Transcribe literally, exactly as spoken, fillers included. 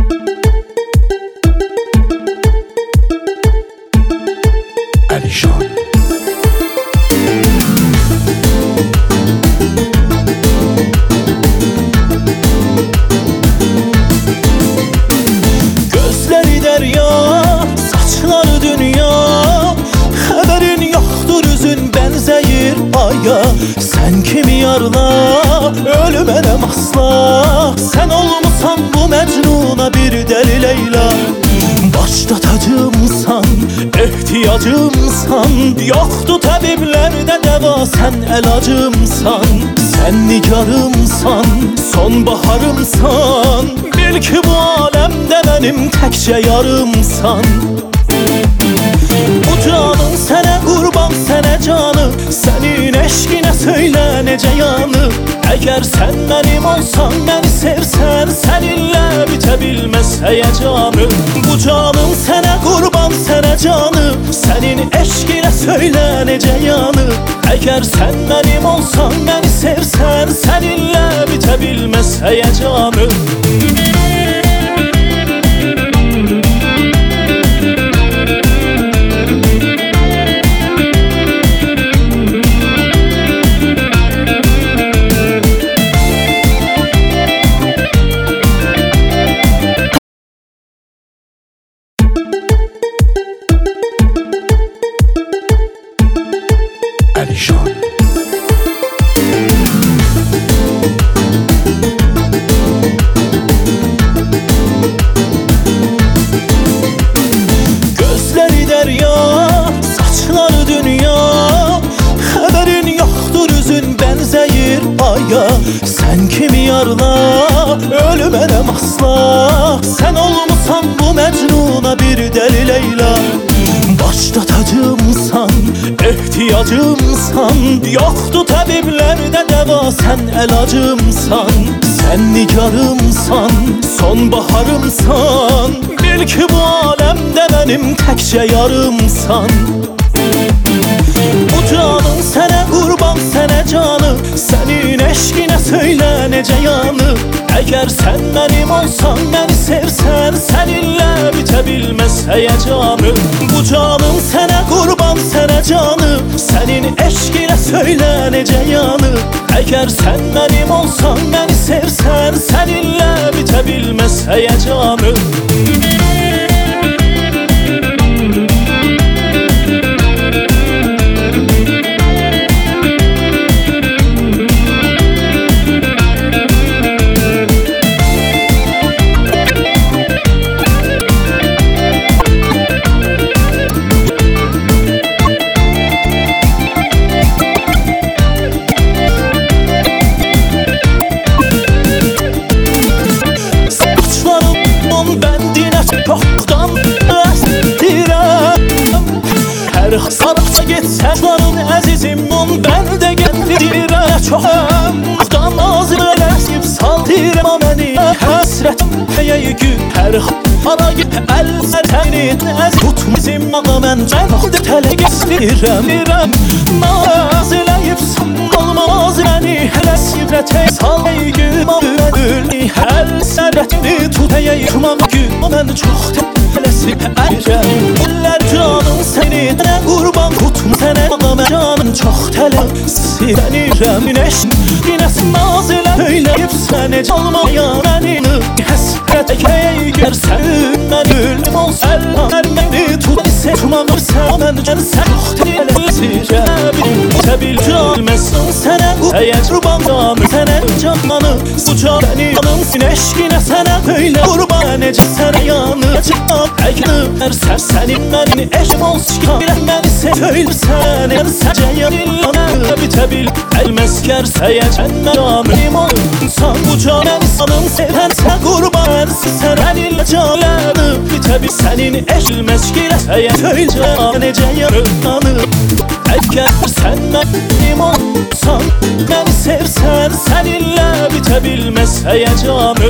Alişan. Gözleri derya, saçları dünya, haberin yoktur üzün benzeyir aya. Sen kimi yarla, ölümenem asla. Sen olmusan bu Mecnun'a bir deli Leyla. Başta tacımsan, ihtiyacımsan, yoktu tabiblerde deva, sen elacımsan. Sen nigarımsan, sonbaharımsan, bil ki bu alemde benim tekçe yarımsan. Bu canım sene kurban, sene canı, senin eşkine söyle nece yanı. Eğer sen benim olsan, beni sevsen, seninle bitebilmez heyecanı. Bu canım sene kurban, sene canı, senin eşkine söyle nece yanı. Eğer sen benim olsan, beni sevsen, seninle bitebilmez heyecanı. Alişan. Gözleri derya, saçları dünya, haberin yoktur üzün benzeyir aya. Sen kimi yarla, ölümenem asla. Sen olmusan bu Mecnun'a bir deli Leyla. Başta tacımsan, ihtiyacımsan, yoktu tabiblerde deva, sen elacımsan. Sen nigarımsan, sonbaharımsan, bil ki bu alemde benim tekçe yarımsan. Bu canım sene kurban, sene canı, senin eşkine söyle nece yanı. Eğer sen benim olsan, beni sevsen, seninle bitebilmez heyecanı. Bu canım sene kurban, sene canı, senin eşkine söyle nece yanı. Eğer sen benim olsan, beni sevsen, seninle bitebilmez heyecanı. Çoktan estirəm, her sarıqsa getsən canım əzizimim, ben de gətirəm. Çoxdan azirələsib saldirəm məni, həsrətim həyəyi gün, hər ara git əl sərtənit əz. Tutmizim ağa mən cənədə tələ gəzdirəm. Naziləyib olmaz məni, hələ sivrətə sal ey gün ödülni. Hər sərətini tut həyəyi tumaq gün, mən çox tələsib əyirəm. Gülər canım səni nə qurban, tutma sənə ağa mən canım çox tələsib əyirəm. Günəşin günəsi nazilə öyləyib səni çalmayan mənini. Həsrət əkəy görsən mən ölüm olsan, hər məni tut ise tumaq sən, mən gəlsən çox tələsib təbil canməsin sənə əyər qurbandan sənə canmanı. Bu canım sin eşkinə sənə öyle qurban necə sənə yanacaq. Əgər sən sənin mənim eşim olsun, bilən məni söylərsən, ər səcəyə dillanə bitebil əlməz kərsəyə cənnə canım olsan. Bu canım sanım sevən sən qurban sən əlinlə canlanı bitebil sənin eşilməz girəsəyə söylə necə yanı. Eğer sen benim olsan, beni sevsen, seninle bitebilmez heyecanı.